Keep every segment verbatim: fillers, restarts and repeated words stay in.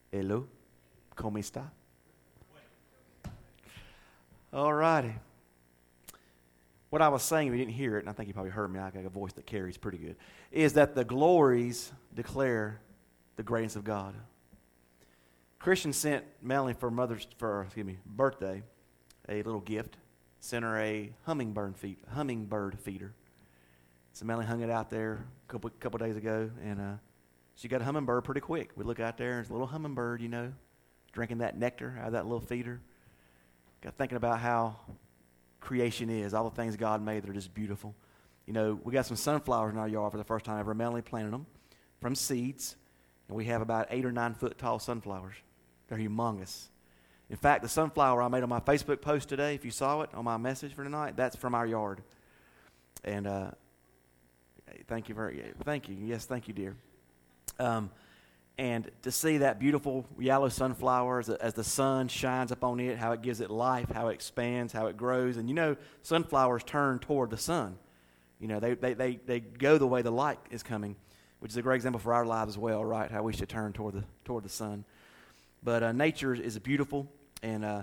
Hello. ¿Cómo está? All righty. What I was saying, if you didn't hear it, and I think you probably heard me, I got a voice that carries pretty good, is that the glories declare the greatness of God. Christian sent Melanie for mother's for excuse me birthday a little gift. Sent her a hummingbird feed, hummingbird feeder. So Melanie hung it out there a couple couple days ago, and uh, she got a hummingbird pretty quick. We look out there, and it's a little hummingbird, you know, drinking that nectar out of that little feeder. Got thinking about how creation is, all the things God made that are just beautiful. You know, we got some sunflowers in our yard for the first time ever. Melanie planted them from seeds, and we have about eight or nine foot tall sunflowers. They're humongous. In fact, the sunflower I made on my Facebook post today, if you saw it on my message for tonight, that's from our yard. And uh, thank you very, thank you. Yes, thank you, dear. Um, and to see that beautiful yellow sunflower as, as the sun shines upon it, how it gives it life, how it expands, how it grows. And you know, sunflowers turn toward the sun. You know, they, they, they, they go the way the light is coming, which is a great example for our lives as well, right? How we should turn toward the toward the sun. But uh, nature is beautiful, and uh,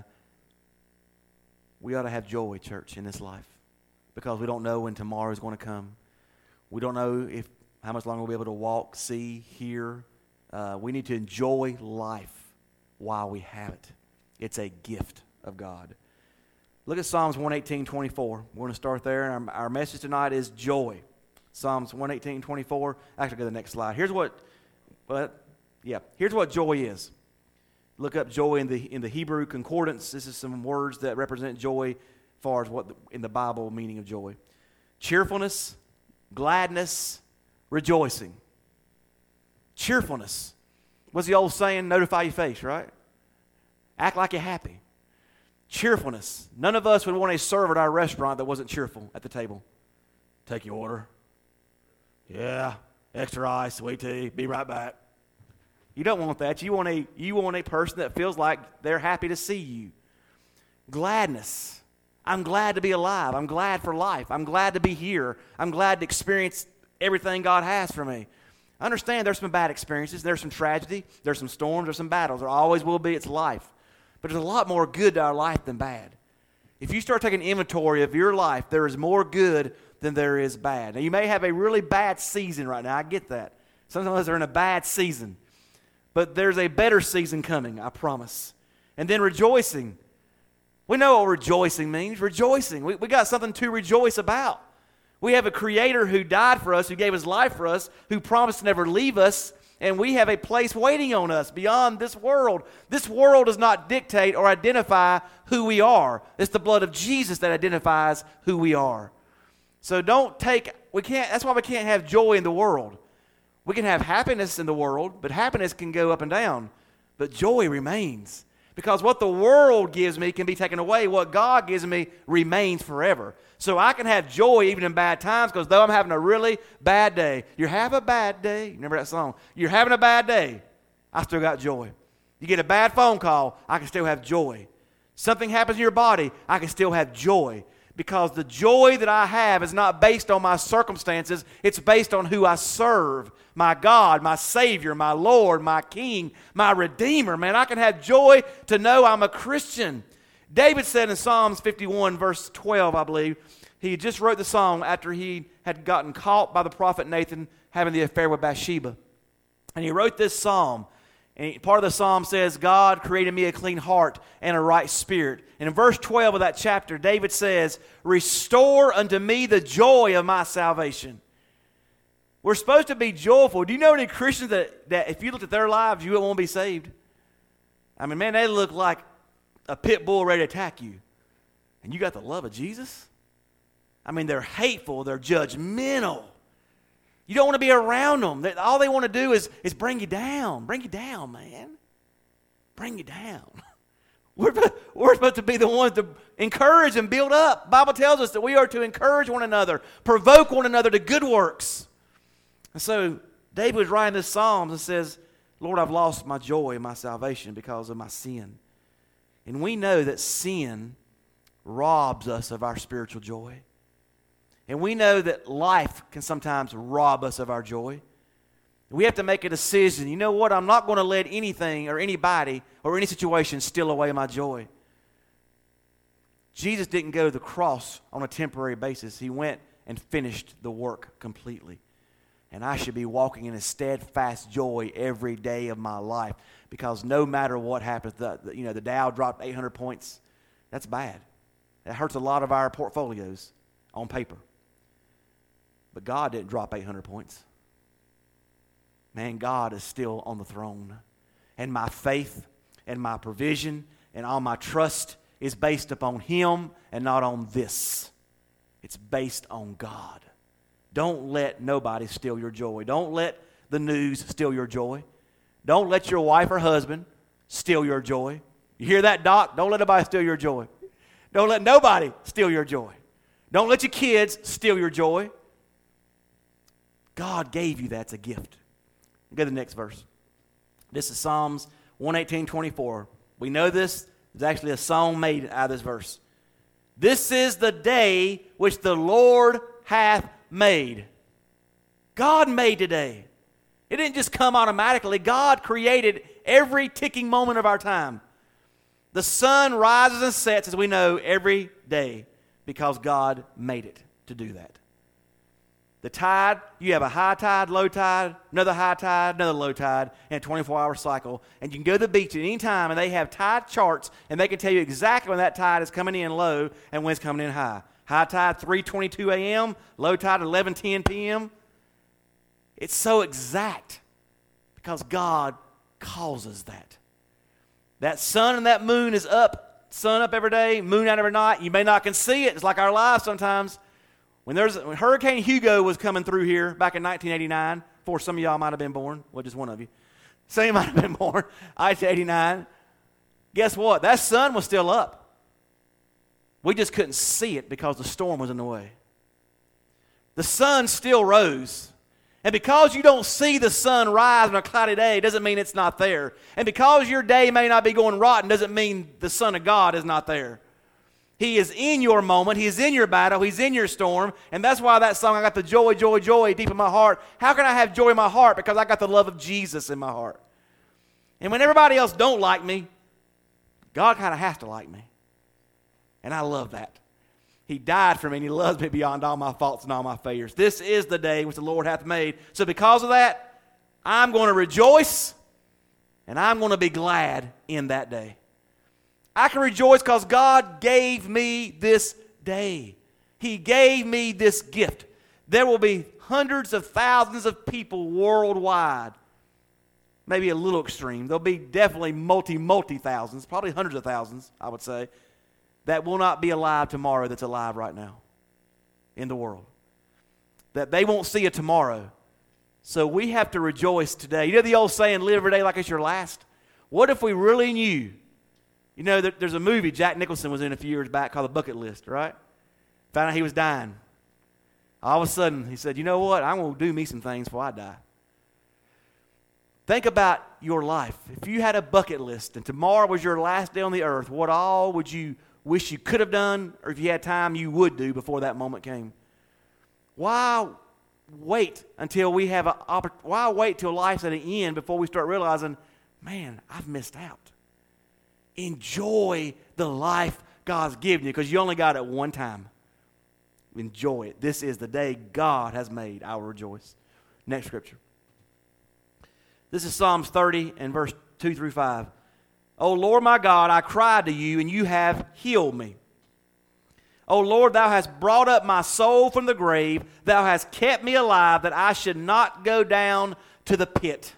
we ought to have joy, church, in this life, because we don't know when tomorrow is going to come. We don't know if how much longer we'll be able to walk, see, hear. Uh, we need to enjoy life while we have it. It's a gift of God. Look at Psalms one eighteen, twenty-four. We're going to start there. Our, our message tonight is joy. Psalms one eighteen, twenty-four. Actually, go to the next slide. Here's what, but yeah, here's what joy is. Look up joy in the in the Hebrew concordance. This is some words that represent joy, as far as what the, in the Bible meaning of joy: cheerfulness, gladness, rejoicing. Cheerfulness. What's the old saying? Notify your face, right? Act like you're happy. Cheerfulness. None of us would want a server at our restaurant that wasn't cheerful at the table. Take your order. Yeah, extra ice, sweet tea, be right back. You don't want that. You want a you want a person that feels like they're happy to see you. Gladness. I'm glad to be alive. I'm glad for life. I'm glad to be here. I'm glad to experience everything God has for me. I understand there's some bad experiences. There's some tragedy. There's some storms. There's some battles. There always will be. It's life. But there's a lot more good to our life than bad. If you start taking inventory of your life, there is more good than there is bad. Now, you may have a really bad season right now. I get that. Sometimes they're in a bad season. But there's a better season coming, I promise. And then rejoicing. We know what rejoicing means. Rejoicing. We, we got something to rejoice about. We have a Creator who died for us, who gave His life for us, who promised to never leave us, and we have a place waiting on us beyond this world. This world does not dictate or identify who we are. It's the blood of Jesus that identifies who we are. So don't take, we can't, that's why we can't have joy in the world. We can have happiness in the world, but happiness can go up and down. But joy remains. Because what the world gives me can be taken away. What God gives me remains forever. So I can have joy even in bad times, because though I'm having a really bad day, you have a bad day. Remember that song? You're having a bad day. I still got joy. You get a bad phone call, I can still have joy. Something happens in your body, I can still have joy. Because the joy that I have is not based on my circumstances. It's based on who I serve. My God, my Savior, my Lord, my King, my Redeemer. Man, I can have joy to know I'm a Christian. David said in Psalms fifty-one, verse twelve, I believe, he just wrote the song after he had gotten caught by the prophet Nathan having the affair with Bathsheba. And he wrote this psalm. And part of the psalm says, God created me a clean heart and a right spirit. And in verse twelve of that chapter, David says, restore unto me the joy of my salvation. We're supposed to be joyful. Do you know any Christians that, that if you looked at their lives, you wouldn't want to be saved? I mean, man, they look like a pit bull ready to attack you. And you got the love of Jesus? I mean, they're hateful. They're judgmental. You don't want to be around them. All they want to do is, is bring you down. Bring you down, man. Bring you down. We're, we're supposed to be the ones to encourage and build up. The Bible tells us that we are to encourage one another, provoke one another to good works. And so David was writing this psalm and says, Lord, I've lost my joy and my salvation because of my sin. And we know that sin robs us of our spiritual joy. And we know that life can sometimes rob us of our joy. We have to make a decision. You know what? I'm not going to let anything or anybody or any situation steal away my joy. Jesus didn't go to the cross on a temporary basis. He went and finished the work completely. And I should be walking in a steadfast joy every day of my life, because no matter what happens, the, the, you know, the Dow dropped eight hundred points. That's bad. That hurts a lot of our portfolios on paper. But God didn't drop eight hundred points. Man, God is still on the throne. And my faith and my provision and all my trust is based upon Him and not on this. It's based on God. Don't let nobody steal your joy. Don't let the news steal your joy. Don't let your wife or husband steal your joy. You hear that, Doc? Don't let nobody steal your joy. Don't let nobody steal your joy. Don't let your kids steal your joy. God gave you that as a gift. Go to the next verse. This is Psalms one eighteen, twenty-four. We know this. There's actually a song made out of this verse. This is the day which the Lord hath made. God made today. It didn't just come automatically. God created every ticking moment of our time. The sun rises and sets, as we know, every day because God made it to do that. The tide, you have a high tide, low tide, another high tide, another low tide, and a twenty-four hour cycle. And you can go to the beach at any time, and they have tide charts, and they can tell you exactly when that tide is coming in low and when it's coming in high. High tide, three twenty-two a.m., low tide, eleven ten p.m. It's so exact because God causes that. That sun and that moon is up, sun up every day, moon out every night. You may not can see it. It's like our lives sometimes. When, there's, when Hurricane Hugo was coming through here back in nineteen eighty-nine, before some of y'all might have been born, well, just one of you. Some of you might have been born, I eighty-nine. Guess what? That sun was still up. We just couldn't see it because the storm was in the way. The sun still rose. And because you don't see the sun rise on a cloudy day doesn't mean it's not there. And because your day may not be going rotten doesn't mean the Son of God is not there. He is in your moment. He is in your battle. He's in your storm. And that's why that song, I got the joy, joy, joy deep in my heart. How can I have joy in my heart? Because I got the love of Jesus in my heart. And when everybody else don't like me, God kind of has to like me. And I love that. He died for me, and He loves me beyond all my faults and all my failures. This is the day which the Lord hath made. So because of that, I'm going to rejoice, and I'm going to be glad in that day. I can rejoice because God gave me this day. He gave me this gift. There will be hundreds of thousands of people worldwide. Maybe a little extreme. There'll be definitely multi, multi-thousands, probably hundreds of thousands, I would say, that will not be alive tomorrow that's alive right now in the world. That they won't see a tomorrow. So we have to rejoice today. You know the old saying, live every day like it's your last? What if we really knew? You know, there's a movie Jack Nicholson was in a few years back called The Bucket List, right? Found out he was dying. All of a sudden, he said, you know what? I'm going to do me some things before I die. Think about your life. If you had a bucket list and tomorrow was your last day on the earth, what all would you wish you could have done, or if you had time, you would do before that moment came? Why wait until we have a opportunity? Why wait till life's at an end before we start realizing, man, I've missed out? Enjoy the life God's given you because you only got it one time. Enjoy it. This is the day God has made. I will rejoice. Next scripture. This is Psalms thirty and verse two through five. O Lord my God, I cried to you, and you have healed me. O Lord, thou hast brought up my soul from the grave. Thou hast kept me alive, that I should not go down to the pit.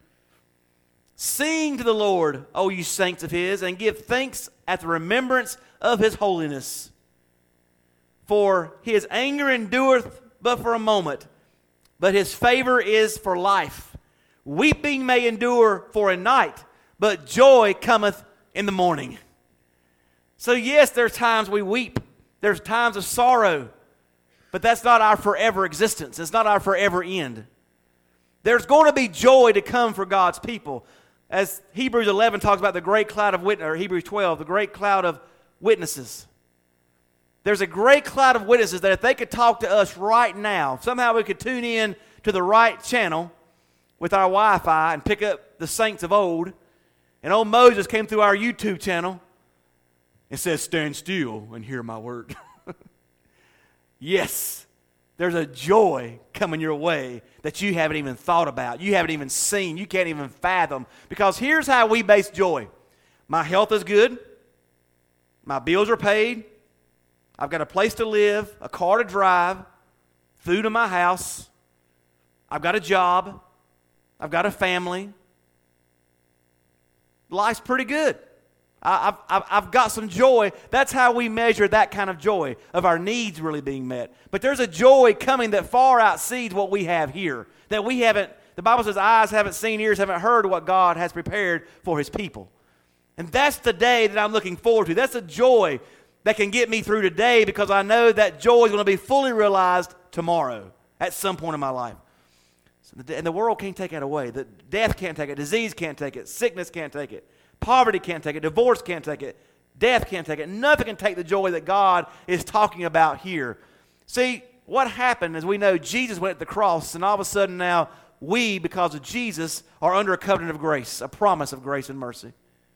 Sing to the Lord, O you saints of his, and give thanks at the remembrance of his holiness. For his anger endureth but for a moment, but his favor is for life. Weeping may endure for a night, but joy cometh in the morning. So yes, there's times we weep. There's times of sorrow. But that's not our forever existence. It's not our forever end. There's going to be joy to come for God's people. As Hebrews eleven talks about the great cloud of witnesses, or Hebrews twelve, the great cloud of witnesses. There's a great cloud of witnesses that if they could talk to us right now, somehow we could tune in to the right channel, with our Wi-Fi and pick up the saints of old, and old Moses came through our YouTube channel and said, stand still and hear my word. Yes, there's a joy coming your way that you haven't even thought about, you haven't even seen, you can't even fathom. Because here's how we base joy. My health is good. My bills are paid. I've got a place to live, a car to drive, food in my house. I've got a job. I've got a family. Life's pretty good. I've, I've, I've got some joy. That's how we measure that kind of joy, of our needs really being met. But there's a joy coming that far exceeds what we have here. That we haven't, the Bible says, eyes haven't seen, ears haven't heard what God has prepared for his people. And that's the day that I'm looking forward to. That's a joy that can get me through today, because I know that joy is going to be fully realized tomorrow at some point in my life. So the, and the world can't take that away. The death can't take it. Disease can't take it. Sickness can't take it. Poverty can't take it. Divorce can't take it. Death can't take it. Nothing can take the joy that God is talking about here. See, what happened is, we know Jesus went to the cross, and all of a sudden now we, because of Jesus, are under a covenant of grace, a promise of grace and mercy.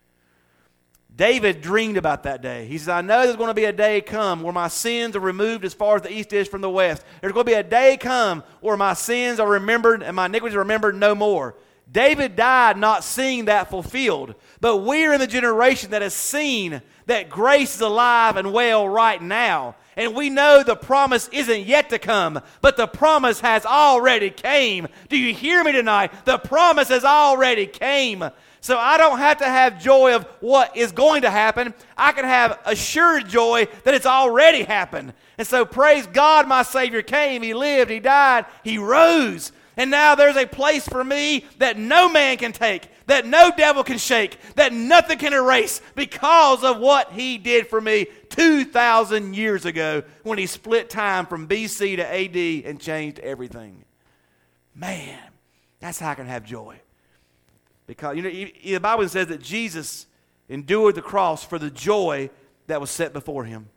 David dreamed about that day. He said, I know there's going to be a day come where my sins are removed as far as the east is from the west. There's going to be a day come where my sins are remembered and my iniquities are remembered no more. David died not seeing that fulfilled. But we're in the generation that has seen that grace is alive and well right now. And we know the promise isn't yet to come, but the promise has already came. Do you hear me tonight? The promise has already came. So I don't have to have joy of what is going to happen. I can have assured joy that it's already happened. And so praise God, my Savior came, he lived, he died, he rose. And now there's a place for me that no man can take, that no devil can shake, that nothing can erase, because of what he did for me two thousand years ago when he split time from B C to A D and changed everything. Man, that's how I can have joy. Because, you know, the Bible says that Jesus endured the cross for the joy that was set before him.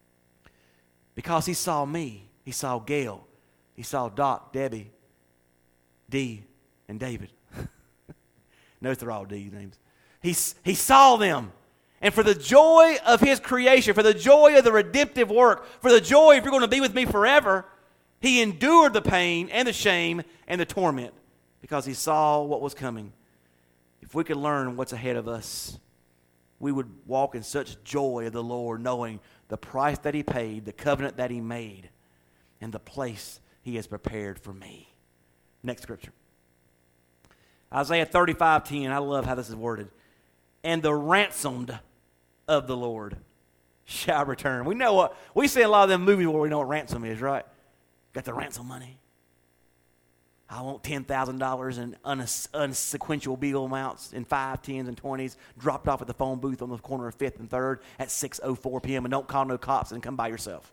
Because he saw me, he saw Gail, he saw Doc, Debbie, D, and David. Notice they're all D names. He, he saw them. And for the joy of his creation, for the joy of the redemptive work, for the joy if you're going to be with me forever, he endured the pain and the shame and the torment because he saw what was coming. If we could learn what's ahead of us, we would walk in such joy of the Lord, knowing the price that he paid, the covenant that he made, and the place he has prepared for me. Next scripture. Isaiah thirty-five ten. I love how this is worded. And the ransomed of the Lord shall return. We know what, we see a lot of them movies where we know what ransom is, right? Got the ransom money. I want ten thousand dollars in unsequential bill amounts in five, tens, and twenties, dropped off at the phone booth on the corner of fifth and third at six oh four p.m. and don't call no cops and come by yourself.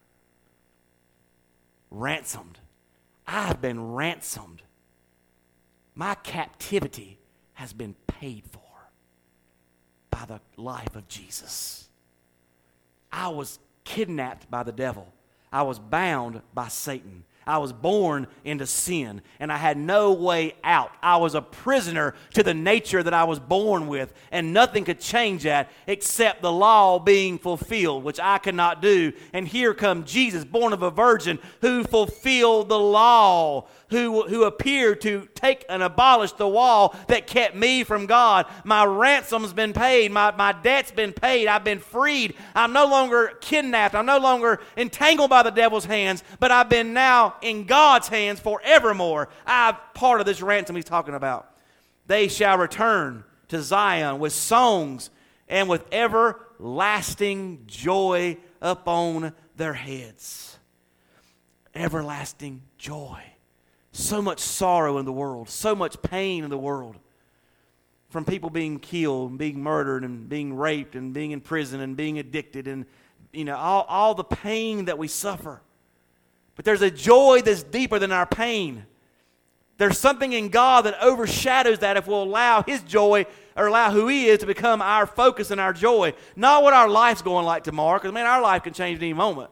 Ransomed. I've been ransomed. My captivity has been paid for by the life of Jesus. I was kidnapped by the devil. I was bound by Satan. I was born into sin, and I had no way out. I was a prisoner to the nature that I was born with, and nothing could change that except the law being fulfilled, which I could not do. And here comes Jesus, born of a virgin, who fulfilled the law, who, who appeared to take and abolish the wall that kept me from God. My ransom's been paid. My, my debt's been paid. I've been freed. I'm no longer kidnapped. I'm no longer entangled by the devil's hands, but I've been now in God's hands forevermore. I'm part of this ransom he's talking about. They shall return to Zion with songs and with everlasting joy upon their heads. Everlasting joy. So much sorrow in the world, so much pain in the world. From people being killed, and being murdered, and being raped, and being in prison, and being addicted, and you know, all, all the pain that we suffer. But there's a joy that's deeper than our pain. There's something in God that overshadows that if we'll allow his joy, or allow who he is to become our focus and our joy. Not what our life's going like tomorrow, because man, our life can change at any moment.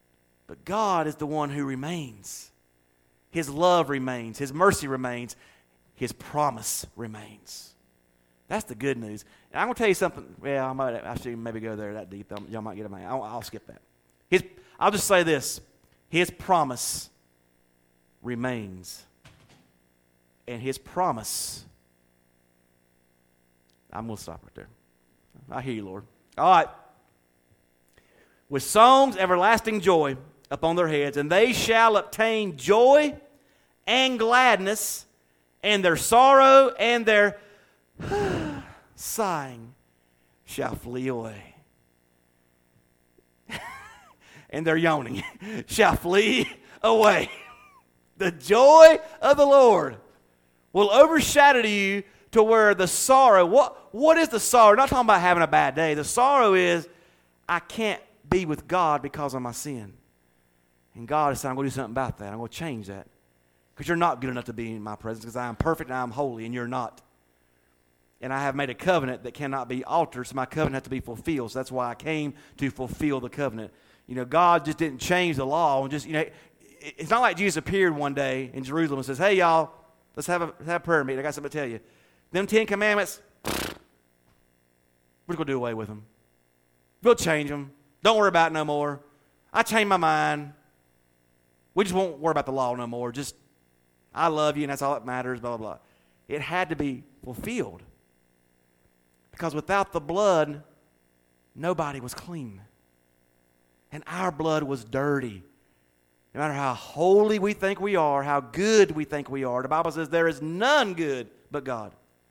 But God is the one who remains. His love remains. His mercy remains. his promise remains. That's the good news. And I'm going to tell you something. Well, I might I should maybe go there that deep. Y'all might get it. I'll, I'll skip that. His, I'll just say this. His promise remains. And his promise, I'm going to stop right there. I hear you, Lord. All right. With songs everlasting joy upon their heads, and they shall obtain joy and gladness, and their sorrow and their sighing shall flee away. And their yawning shall flee away. The joy of the Lord will overshadow you to where the sorrow, what, what is the sorrow? We're not talking about having a bad day. The sorrow is, I can't be with God because of my sin. And God is saying, I'm going to do something about that. I'm going to change that. Because you're not good enough to be in my presence, because I am perfect and I am holy, and you're not. And I have made a covenant that cannot be altered, so my covenant has to be fulfilled. So that's why I came to fulfill the covenant. You know, God just didn't change the law. And just, you know, it's not like Jesus appeared one day in Jerusalem and says, hey, y'all, let's have a, let's have a prayer meeting. I got something to tell you. Them Ten Commandments, we're just going to do away with them. We'll change them. Don't worry about it no more. I changed my mind. We just won't worry about the law no more. Just, I love you, and that's all that matters, blah, blah, blah. It had to be fulfilled. Because without the blood, nobody was clean. And our blood was dirty. No matter how holy we think we are, how good we think we are, the Bible says there is none good but God.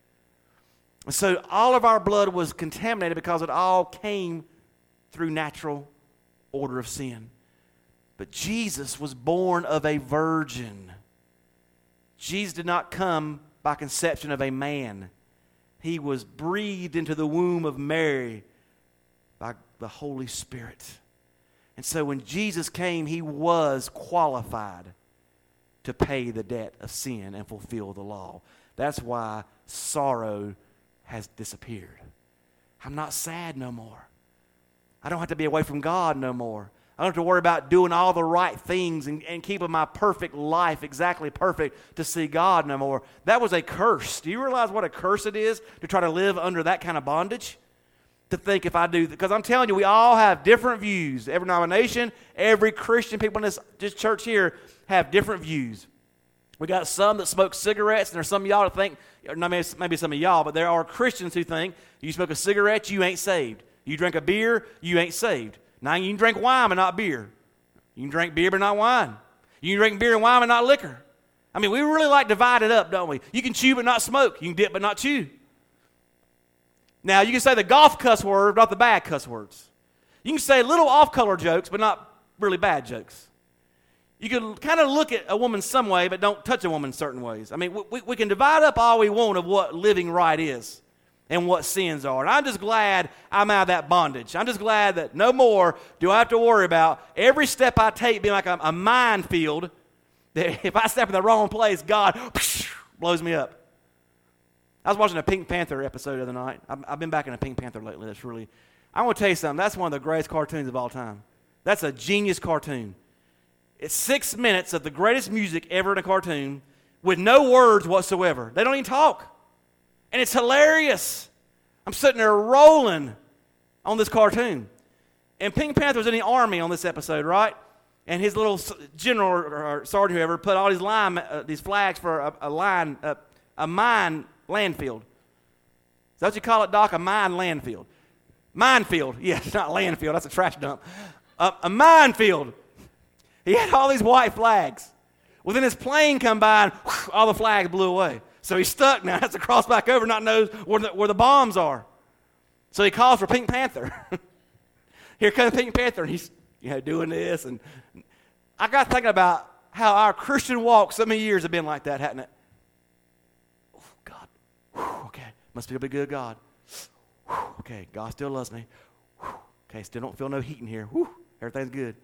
So all of our blood was contaminated because it all came through natural order of sin. But Jesus was born of a virgin. Jesus did not come by conception of a man. He was breathed into the womb of Mary by the Holy Spirit. And so when Jesus came, he was qualified to pay the debt of sin and fulfill the law. That's why sorrow has disappeared. I'm not sad no more. I don't have to be away from God no more. I don't have to worry about doing all the right things and, and keeping my perfect life exactly perfect to see God no more. That was a curse. Do you realize what a curse it is to try to live under that kind of bondage? To think if I do, because I'm telling you, we all have different views. Every denomination, every Christian people in this, this church here have different views. We got some that smoke cigarettes, and there's some of y'all that think, or maybe, maybe some of y'all, but there are Christians who think you smoke a cigarette, you ain't saved. You drink a beer, you ain't saved. Now you can drink wine but not beer. You can drink beer but not wine. You can drink beer and wine but not liquor. I mean, we really like divide it up, don't we? You can chew but not smoke. You can dip but not chew. Now, you can say the golf cuss word, not the bad cuss words. You can say little off-color jokes, but not really bad jokes. You can kind of look at a woman some way, but don't touch a woman in certain ways. I mean, we, we can divide up all we want of what living right is and what sins are. And I'm just glad I'm out of that bondage. I'm just glad that no more do I have to worry about every step I take being like a, a minefield, that if I step in the wrong place, God blows me up. I was watching a Pink Panther episode the other night. I've, I've been back in a Pink Panther lately. That's really, I want to tell you something. That's one of the greatest cartoons of all time. That's a genius cartoon. It's six minutes of the greatest music ever in a cartoon with no words whatsoever. They don't even talk. And it's hilarious. I'm sitting there rolling on this cartoon. And Pink Panther's in the army on this episode, right? And his little general or sergeant, whoever, put all these line, uh, these flags for a, a line, uh, a mine landfill. Is that what you call it, Doc? A mine landfill. Minefield. Yes, not landfill. That's a trash dump. Uh, a minefield. He had all these white flags. Well, then his plane come by and whew, all the flags blew away. So he's stuck now. Has to cross back over, not knows where the, where the bombs are. So he calls for Pink Panther. Here comes Pink Panther, and he's you know doing this. And I got thinking about how our Christian walk so many years have been like that, hasn't it? Oh, God. Whew, okay, must be a good God. Whew, okay, God still loves me. Whew, okay, still don't feel no heat in here. Whew, everything's good.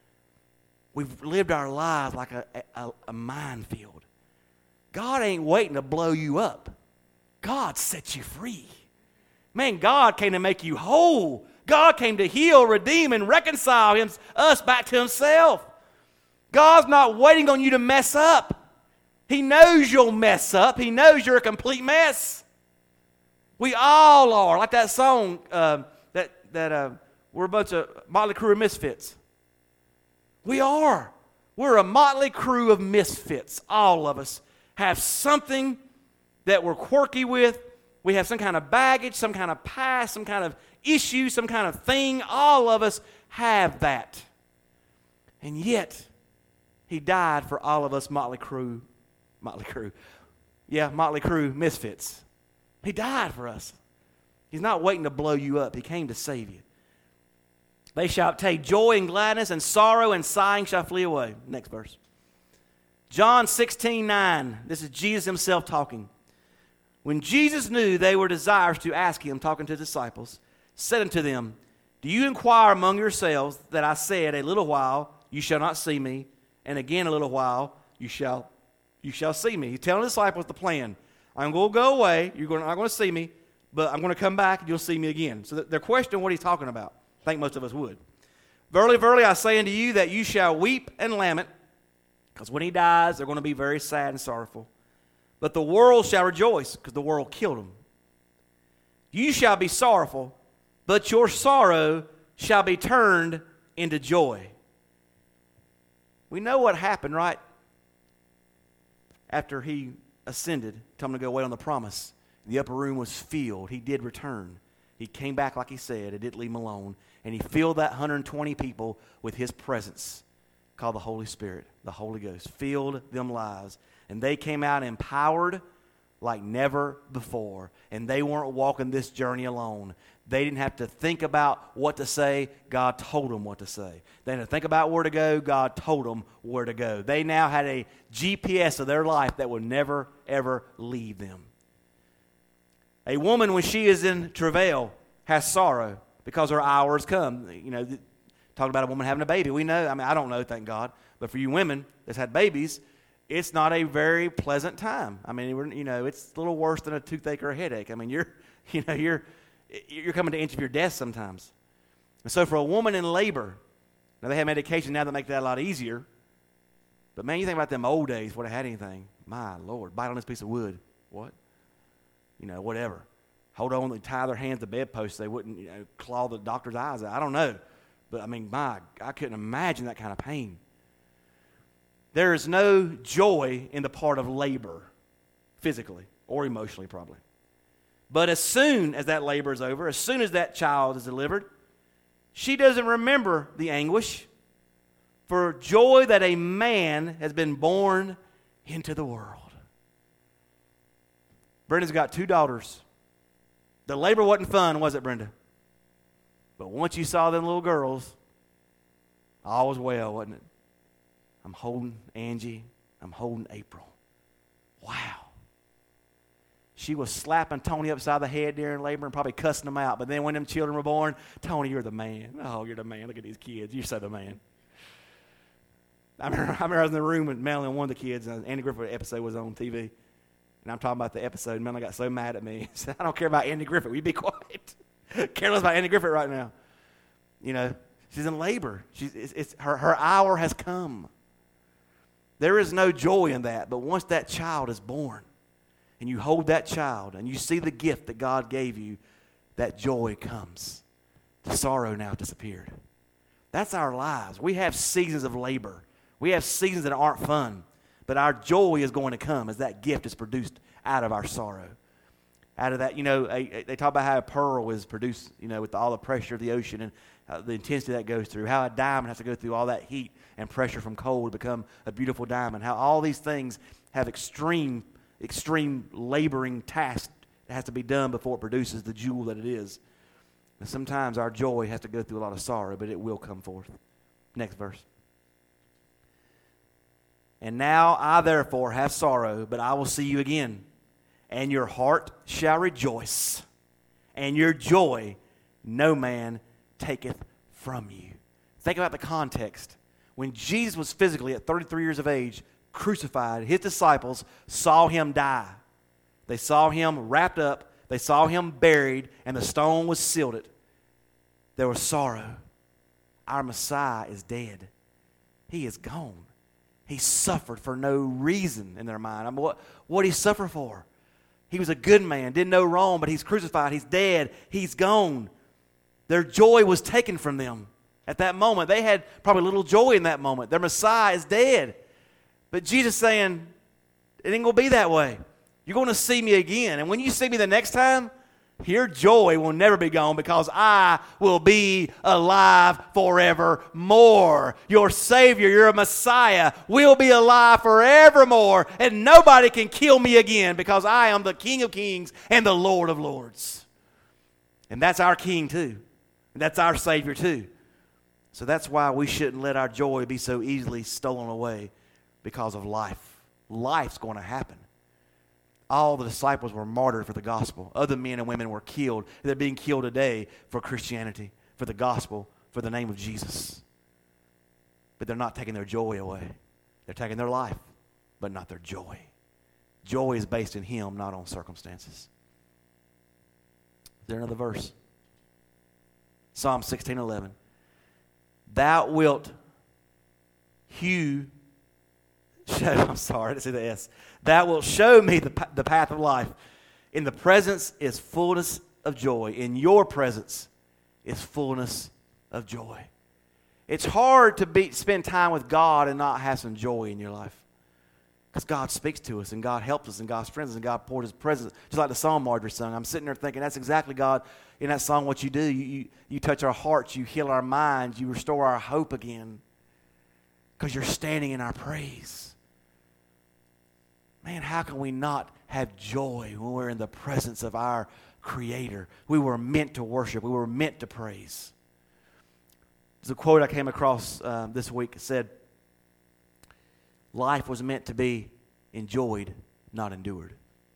We've lived our lives like a, a, a minefield. God ain't waiting to blow you up. God set you free. Man, God came to make you whole. God came to heal, redeem, and reconcile him, us back to himself. God's not waiting on you to mess up. He knows you'll mess up. He knows you're a complete mess. We all are. Like that song uh, that, that uh, we're a bunch of motley crew of misfits. We are. We're a motley crew of misfits. All of us have something that we're quirky with. We have some kind of baggage, some kind of past, some kind of issue, some kind of thing. All of us have that. And yet, he died for all of us motley crew. Motley crew. Yeah, motley crew misfits. He died for us. He's not waiting to blow you up. He came to save you. They shall obtain joy and gladness, and sorrow and sighing shall flee away. Next verse. John sixteen nine. This is Jesus himself talking. When Jesus knew they were desirous to ask him, talking to the disciples, said unto them, Do you inquire among yourselves that I said, A little while you shall not see me, and again a little while you shall you shall see me? He's telling the disciples the plan. I'm going to go away. You're not going to see me, but I'm going to come back and you'll see me again. So they're questioning what he's talking about. I think most of us would. Verily, verily, I say unto you that you shall weep and lament, because when he dies, they're going to be very sad and sorrowful. But the world shall rejoice, because the world killed him. You shall be sorrowful, but your sorrow shall be turned into joy. We know what happened, right? After he ascended, told him to go away on the promise. The upper room was filled. He did return. He came back like he said. It didn't leave him alone. And he filled that one hundred twenty people with his presence, called the Holy Spirit, the Holy Ghost. Filled them lives. And they came out empowered like never before. And they weren't walking this journey alone. They didn't have to think about what to say. God told them what to say. They didn't think about where to go. God told them where to go. They now had a G P S of their life that would never, ever leave them. A woman, when she is in travail, has sorrow because her hour has come. You know, talking about a woman having a baby. We know, I mean, I don't know, thank God. But for you women that's had babies, it's not a very pleasant time. I mean, you know, it's a little worse than a toothache or a headache. I mean, you're, you know, you're, you're coming to the edge of your death sometimes. And so for a woman in labor, now they have medication now that make that a lot easier. But man, you think about them old days, would have had anything. My Lord, bite on this piece of wood. What? You know, whatever. Hold on, they tie their hands to bedposts so they wouldn't, you know, claw the doctor's eyes out. I don't know. But I mean, my, I couldn't imagine that kind of pain. There is no joy in the part of labor, physically or emotionally probably. But as soon as that labor is over, as soon as that child is delivered, she doesn't remember the anguish for joy that a man has been born into the world. Brenda's got two daughters. The labor wasn't fun, was it, Brenda? But once you saw them little girls, all was well, wasn't it? I'm holding Angie. I'm holding April. Wow. She was slapping Tony upside the head during labor and probably cussing them out. But then when them children were born, Tony, you're the man. Oh, you're the man. Look at these kids. You're so the man. I remember, I remember I was in the room with Melanie and one of the kids, and Andy Griffith episode was on T V. And I'm talking about the episode. Melanie got so mad at me. She said, I don't care about Andy Griffith. Will you be quiet? Careless about Andy Griffith right now. You know, she's in labor. She's, it's, it's, her, her hour has come. There is no joy in that. But once that child is born, and you hold that child, and you see the gift that God gave you, that joy comes. The sorrow now disappeared. That's our lives. We have seasons of labor. We have seasons that aren't fun. But our joy is going to come as that gift is produced out of our sorrow. Out of that, you know, they talk about how a pearl is produced, you know, with all the pressure of the ocean and uh, the intensity that goes through. How a diamond has to go through all that heat and pressure from coal to become a beautiful diamond. How all these things have extreme, extreme laboring tasks that has to be done before it produces the jewel that it is. And sometimes our joy has to go through a lot of sorrow, but it will come forth. Next verse. And now I therefore have sorrow, but I will see you again. And your heart shall rejoice, and your joy no man taketh from you. Think about the context. When Jesus was physically at thirty-three years of age, crucified, his disciples saw him die. They saw him wrapped up, they saw him buried, and the stone was sealed it. There was sorrow. Our Messiah is dead. He is gone. He suffered for no reason in their mind. I mean, what what did he suffer for? He was a good man, didn't know wrong, but he's crucified, he's dead, he's gone. Their joy was taken from them at that moment. They had probably little joy in that moment. Their Messiah is dead. But Jesus saying, it ain't going to be that way. You're going to see me again. And when you see me the next time, your joy will never be gone because I will be alive forevermore. Your Savior, your Messiah, will be alive forevermore. And nobody can kill me again because I am the King of Kings and the Lord of Lords. And that's our King too. And that's our Savior too. So that's why we shouldn't let our joy be so easily stolen away because of life. Life's going to happen. All the disciples were martyred for the gospel. Other men and women were killed. They're being killed today for Christianity, for the gospel, for the name of Jesus. But they're not taking their joy away. They're taking their life, but not their joy. Joy is based in Him, not on circumstances. Is there another verse? Psalm sixteen eleven. Thou wilt hew Show, I'm sorry, I didn't see the S. Thou wilt show me the, the path of life. In the presence is fullness of joy. In your presence is fullness of joy. It's hard to be, spend time with God and not have some joy in your life. Because God speaks to us and God helps us and God strengthens us and God pours His presence. Just like the song Marjorie sung. I'm sitting there thinking that's exactly God in that song what you do. You, you, you touch our hearts. You heal our minds. You restore our hope again. Because you're standing in our praise. Man, how can we not have joy when we're in the presence of our Creator? We were meant to worship. We were meant to praise. There's a quote I came across uh, this week. It said, life was meant to be enjoyed, not endured.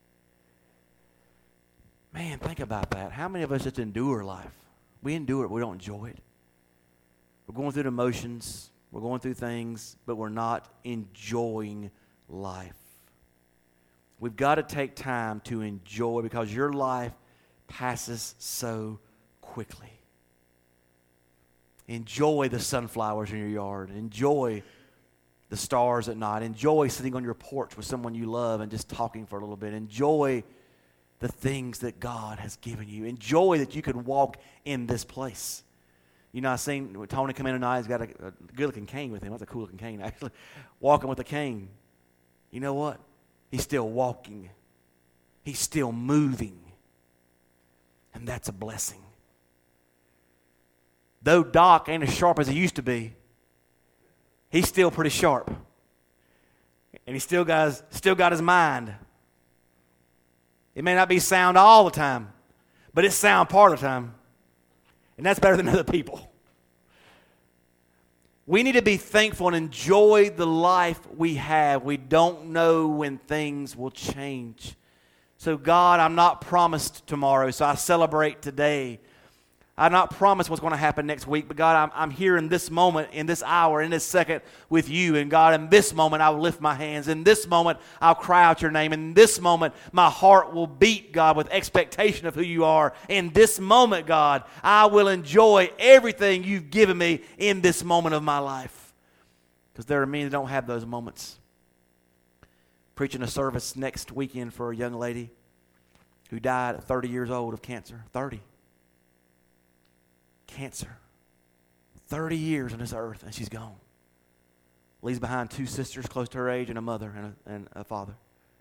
Man, think about that. How many of us just endure life? We endure it, but we don't enjoy it. We're going through the motions. We're going through things, but we're not enjoying life. We've got to take time to enjoy because your life passes so quickly. Enjoy the sunflowers in your yard. Enjoy the stars at night. Enjoy sitting on your porch with someone you love and just talking for a little bit. Enjoy the things that God has given you. Enjoy that you can walk in this place. You know, I seen Tony come in tonight. He's got a, a good-looking cane with him. That's a cool-looking cane, actually. Walking with a cane. You know what? He's still walking. He's still moving. And that's a blessing. Though Doc ain't as sharp as he used to be, he's still pretty sharp. And he still got his, still got his mind. It may not be sound all the time, but it's sound part of the time. And that's better than other people. We need to be thankful and enjoy the life we have. We don't know when things will change. So God, I'm not promised tomorrow, so I celebrate today. I'm not promised what's going to happen next week, but God, I'm, I'm here in this moment, in this hour, in this second with you. And God, in this moment, I'll lift my hands. In this moment, I'll cry out your name. In this moment, my heart will beat, God, with expectation of who you are. In this moment, God, I will enjoy everything you've given me in this moment of my life. Because there are many that don't have those moments. Preaching a service next weekend for a young lady who died at thirty years old of cancer. thirty. Cancer. thirty years on this earth, and she's gone. Leaves behind two sisters close to her age and a mother and a, and a father.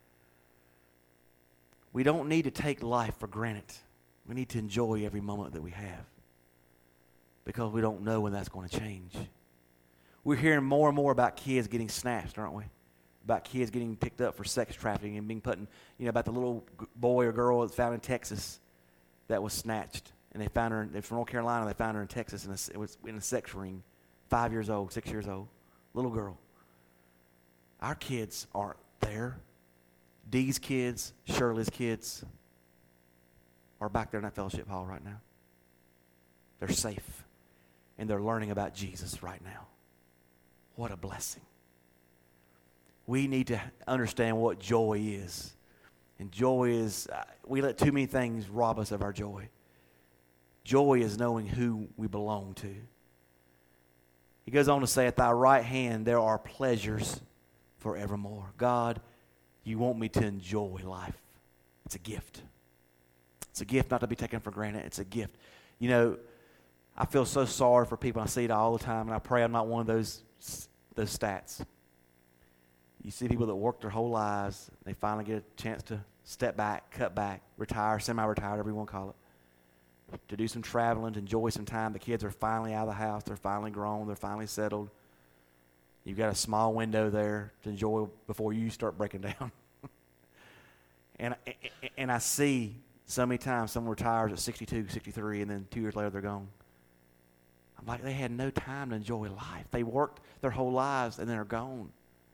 We don't need to take life for granted. We need to enjoy every moment that we have because we don't know when that's going to change. We're hearing more and more about kids getting snatched, aren't we? About kids getting picked up for sex trafficking and being put in, you know, about the little boy or girl that's found in Texas that was snatched. And they found her, they're from North Carolina, they found her in Texas, and it was in a sex ring, five years old, six years old, little girl. Our kids aren't there. Dee's kids, Shirley's kids are back there in that fellowship hall right now. They're safe, and they're learning about Jesus right now. What a blessing. We need to understand what joy is. And joy is, uh, we let too many things rob us of our joy. Joy is knowing who we belong to. He goes on to say, at thy right hand there are pleasures forevermore. God, you want me to enjoy life. It's a gift. It's a gift not to be taken for granted. It's a gift. You know, I feel so sorry for people. I see it all the time, and I pray I'm not one of those, those stats. You see people that work their whole lives, they finally get a chance to step back, cut back, retire, semi-retired, whatever you want to call it, to do some traveling, to enjoy some time. The kids are finally out of the house. They're finally grown. They're finally settled. You've got a small window there to enjoy before you start breaking down. and, and I see so many times someone retires at sixty-two, sixty-three, and then two years later they're gone. I'm like, they had no time to enjoy life. They worked their whole lives, and then they're gone.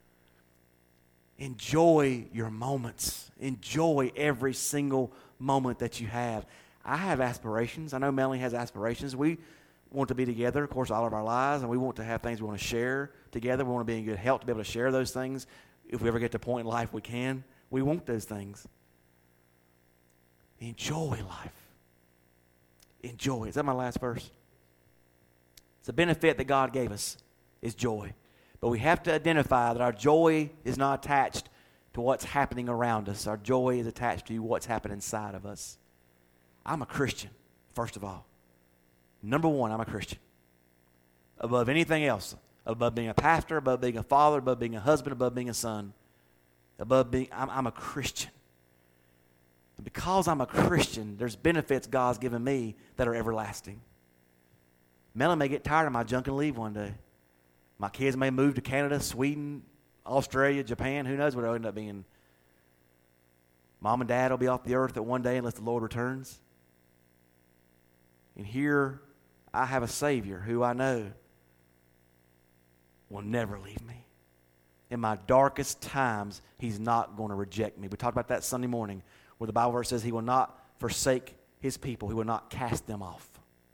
Enjoy your moments. Enjoy every single moment that you have. I have aspirations. I know Melanie has aspirations. We want to be together, of course, all of our lives, and we want to have things we want to share together. We want to be in good health to be able to share those things. If we ever get to a point in life we can, we want those things. Enjoy life. Enjoy. Is that my last verse? It's a benefit that God gave us is joy. But we have to identify that our joy is not attached to what's happening around us. Our joy is attached to what's happening inside of us. I'm a Christian, first of all. Number one, I'm a Christian. Above anything else. Above being a pastor, above being a father, above being a husband, above being a son. Above being, I'm, I'm a Christian. And because I'm a Christian, there's benefits God's given me that are everlasting. Melanie may get tired of my junk and leave one day. My kids may move to Canada, Sweden, Australia, Japan. Who knows what it'll end up being. Mom and Dad will be off the earth at one day unless the Lord returns. And here I have a Savior who I know will never leave me. In my darkest times, He's not going to reject me. We talked about that Sunday morning where the Bible verse says He will not forsake His people. He will not cast them off.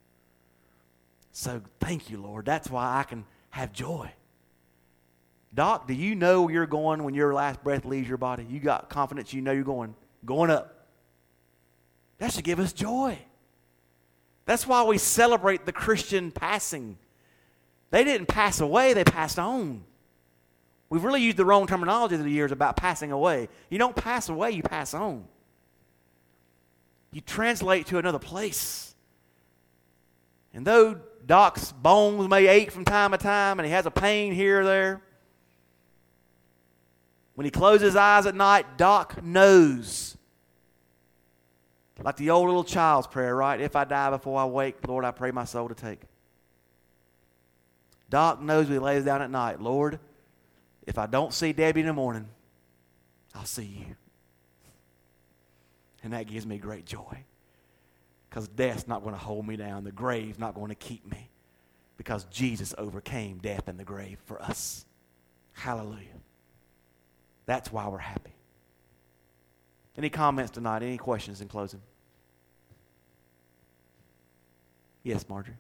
So thank you, Lord. That's why I can have joy. Doc, do you know where you're going when your last breath leaves your body? You got confidence you know you're going, going up. That should give us joy. That's why we celebrate the Christian passing. They didn't pass away, they passed on. We've really used the wrong terminology through the years about passing away. You don't pass away, you pass on. You translate to another place. And though Doc's bones may ache from time to time and he has a pain here or there, when he closes his eyes at night, Doc knows. Like the old little child's prayer, right? If I die before I wake, Lord, I pray my soul to take. Doc knows when he lays down at night, Lord, if I don't see Debbie in the morning, I'll see you. And that gives me great joy. Because death's not going to hold me down. The grave's not going to keep me. Because Jesus overcame death and the grave for us. Hallelujah. That's why we're happy. Any comments tonight? Any questions in closing? Yes, Marjorie.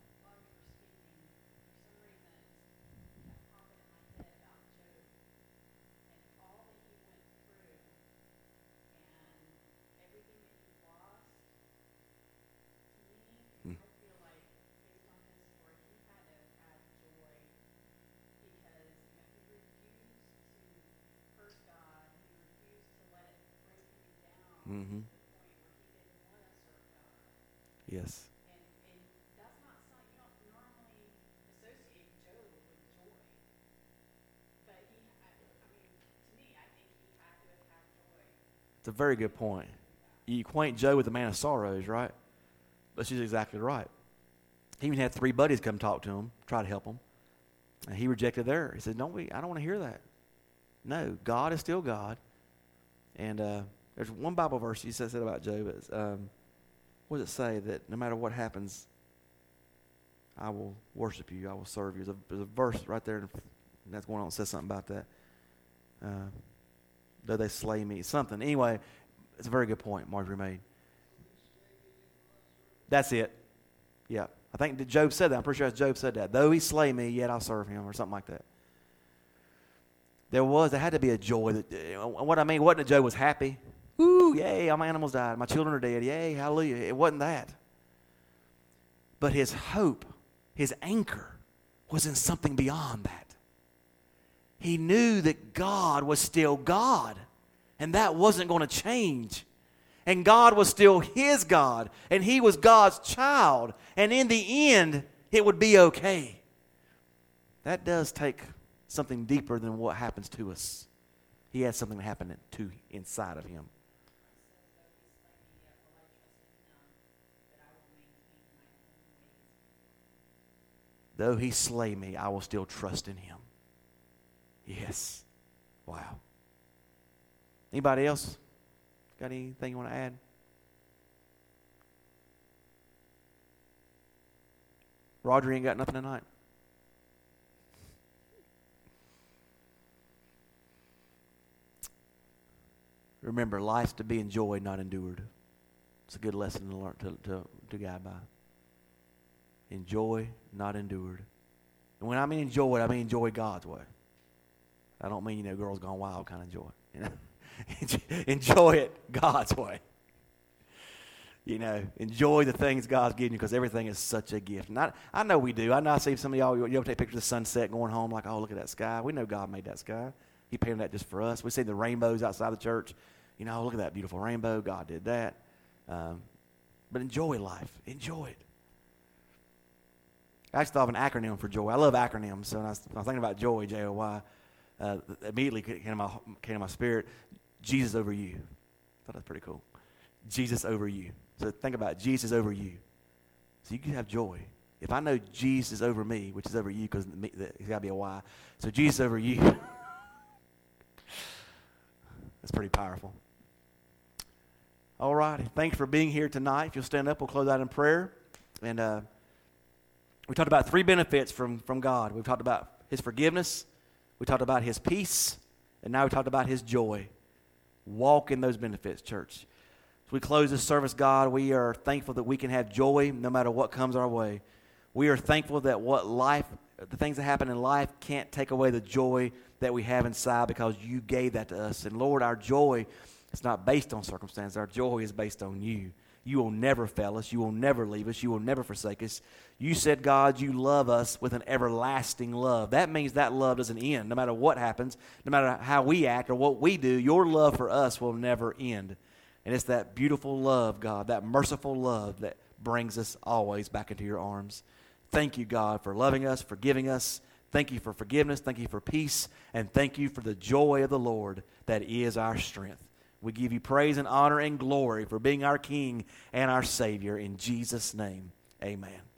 Mm-hmm. Yes. And, and that's not something you don't normally associate Job with joy. But he, I, I mean, to me, I think he had to have had joy. It's a very good point. You acquaint Job with the man of sorrows, right? But she's exactly right. He even had three buddies come talk to him, try to help him. And he rejected theirs. He said, "Don't we? I don't want to hear that." No, God is still God. And uh, there's one Bible verse he says that about Job. It's, um, what does it say? That no matter what happens, I will worship you. I will serve you. There's a, there's a verse right there, and that's going on that says something about that. Uh, though they slay me. Something. Anyway, it's a very good point Marjorie made. That's it. Yeah. I think that Job said that. I'm pretty sure Job said that. Though he slay me, yet I'll serve him, or something like that. There was, there had to be a joy. That, uh, what I mean, wasn't that Job was happy? Woo, yay, all my animals died. My children are dead. Yay, hallelujah. It wasn't that. But his hope, his anchor, was in something beyond that. he knew that God was still God, and that wasn't going to change. And God was still his God, and he was God's child, and in the end, it would be okay. That does take something deeper than what happens to us. He had something happen to inside of him. Though he slay me, I will still trust in him. Yes. Wow. Anybody else? Got anything you want to add? Roger ain't got nothing tonight. Remember, life's to be enjoyed, not endured. It's a good lesson to learn to, to, to guide by. Enjoy, not endured. And when I mean enjoy it, I mean enjoy God's way. I don't mean, you know, girls gone wild kind of joy. You know? Enjoy it God's way. You know, enjoy the things God's given you, because everything is such a gift. And I, I know we do. I know I see some of y'all, you ever take pictures of the sunset going home like, oh, look at that sky. We know God made that sky. He painted that just for us. We see the rainbows outside the church. You know, look at that beautiful rainbow. God did that. Um, but enjoy life. Enjoy it. I actually thought of an acronym for joy. I love acronyms. So when I was, when I was thinking about joy, J O Y, uh, immediately came to, my, came to my spirit, Jesus over you. I thought that was pretty cool. Jesus over you. So think about it, Jesus over you. So you can have joy. If I know Jesus over me, which is over you because it's got to be a Y. So Jesus over you. That's pretty powerful. All righty. Thanks for being here tonight. If you'll stand up, we'll close out in prayer. And uh, we talked about three benefits from, from God. We've talked about his forgiveness. We talked about his peace. And now we talked about his joy. Walk in those benefits, church. As we close this service, God, we are thankful that we can have joy no matter what comes our way. We are thankful that what life, the things that happen in life can't take away the joy that we have inside, because you gave that to us. And Lord, our joy is not based on circumstance. Our joy is based on you. You will never fail us. You will never leave us. You will never forsake us. You said, God, you love us with an everlasting love. That means that love doesn't end. No matter what happens, no matter how we act or what we do, your love for us will never end. And it's that beautiful love, God, that merciful love that brings us always back into your arms. Thank you, God, for loving us, forgiving us. Thank you for forgiveness. Thank you for peace. And thank you for the joy of the Lord that is our strength. We give you praise and honor and glory for being our King and our Savior. In Jesus' name, amen.